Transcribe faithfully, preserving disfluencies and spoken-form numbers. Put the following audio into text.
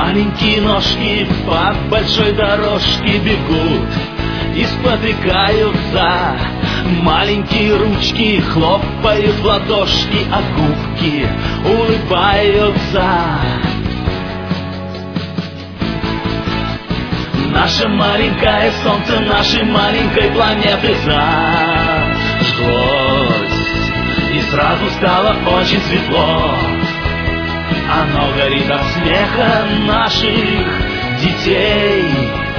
Маленькие ножки по большой дорожке бегут и спотыкаются. Маленькие ручки хлопают в ладошки, а губки улыбаются. Наше маленькое солнце нашей маленькой планеты зажглось, и сразу стало очень светло. Оно горит от смеха наших детей.